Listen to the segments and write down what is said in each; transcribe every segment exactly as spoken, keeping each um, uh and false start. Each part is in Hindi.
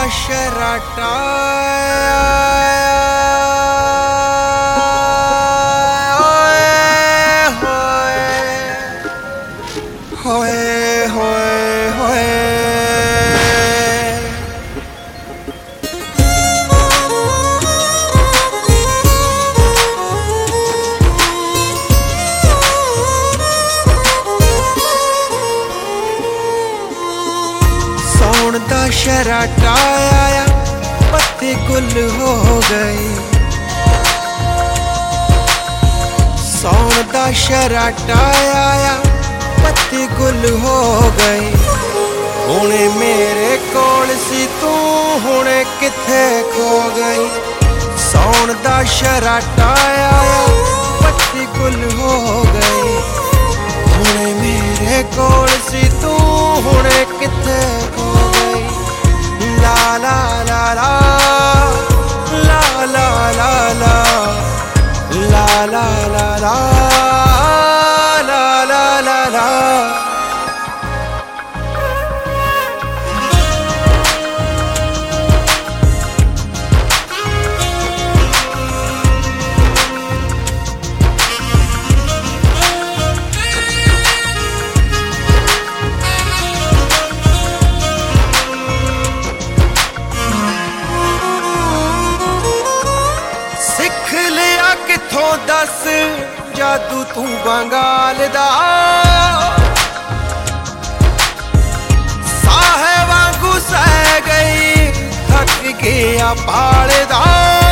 शराटा होए होए होए सौन दा शराटा आया पत्ते गुल हो गए। सौन दा शराटा आया पत्ते गुल हो गए। हुणे मेरे कोल सी तू हुणे किथे खो गई। सौन दा शराटा आया पत्ते गुल हो गए। हुणे मेरे कोल सी तू हुणे किथे खो गई। ला ला ला ला ला ला ला ला ला ला ला ला ला ला ला। सिख लिया किथों दस जादू तू बंगाल दा। साहे वांगू सह गई थक गया पालदा।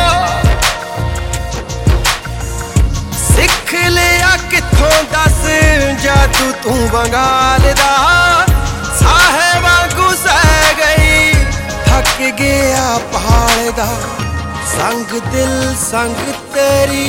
सिख लिया किथों दस जादू तू बंगाल दा। साहे वांगू सह गई थक गया पालदा। संग दिल संग तेरी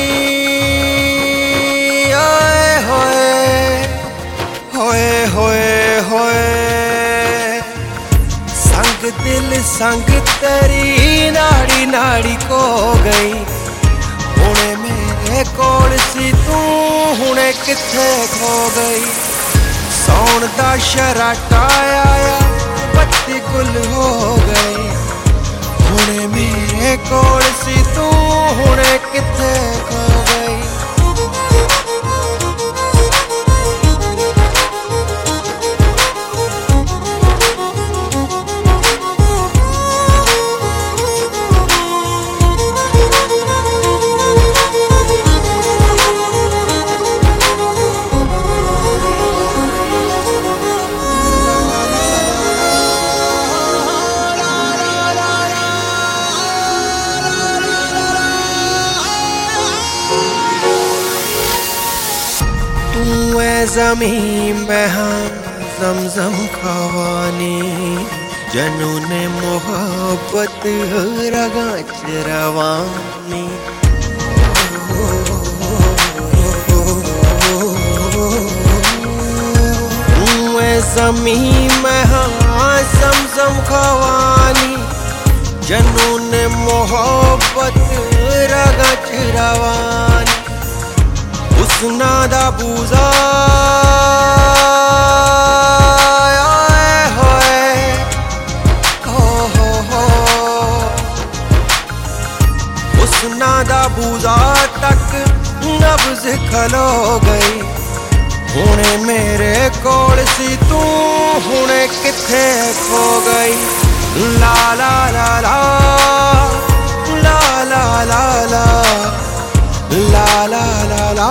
आए होए होए होए होए। संग दिल संग तेरी नाड़ी नाड़ी को गई। हुणे मेरे कोल सी तू हुणे किथे खो गई। सौन दा शराटा आया पत्ते गुल हो गए। हुणे मेरे कोल सी तू हुणे किथे खो गई। तू है ज़मीं मैं हाँ ज़मज़म खवानी। जनून मोहब्बत रगां च रवानी। तू है ज़मीं मैं हाँ ज़मज़म खवानी। जनून मोहब्बत रगां च रवानी। हुस्ना दा बूज़ा होए हो हो हो। हुस्ना दा बूज़ा तक नब्ज़ खलो गई। हुणे मेरे कोल सी तू हुणे किथे खो गई। ला ला ला ला ला ला ला ला ला ला ला ला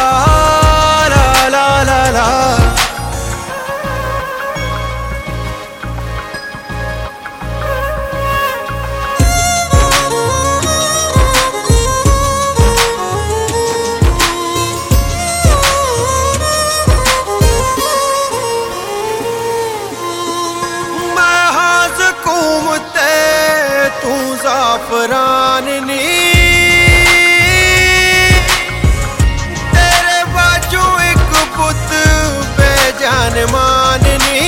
ला ला ला ला। मैं हाज़ घूमते तू ज़ाफ़रान नी। माननी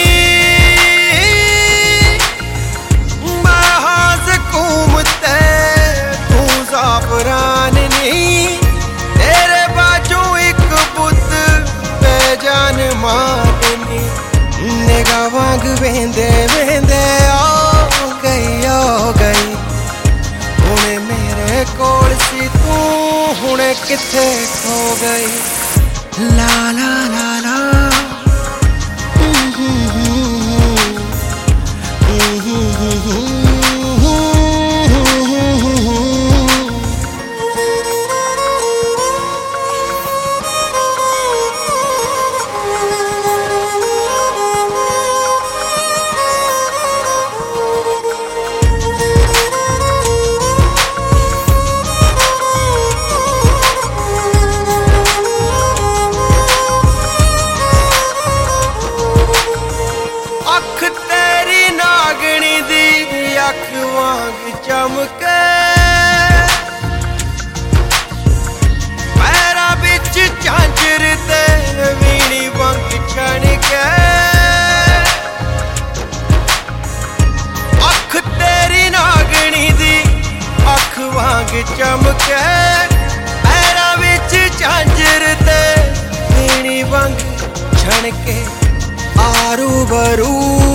मैं हाज़ घूमते तू ज़ाफ़रानी। तेरे बाजू एक बुत बेजान माननी। निगाह वांग वेंदे वेंदे आ किथे खो गई। ला ला ला ला अख वांग चमके पैरा बिच झांझर ते वीणी वांग छणके। अख तेरी नागणी दी अख वांग चमके पैरा बिच झांझर ते वीणी वांग छणके। आरू बरू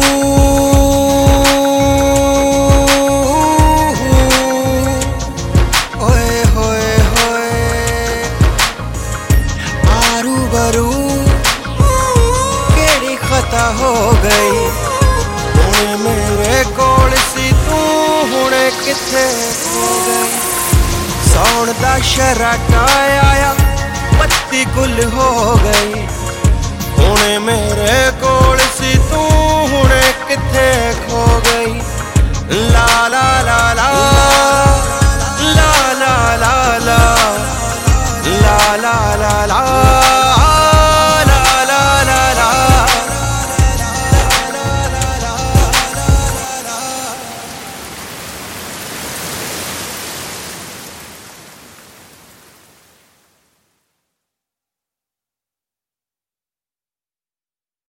हो गई हुणे मेरे कोल सी तू हुणे किथे खो गई। सौण दा शराटा आया पत्ती गुल हो गई हुणे मेरे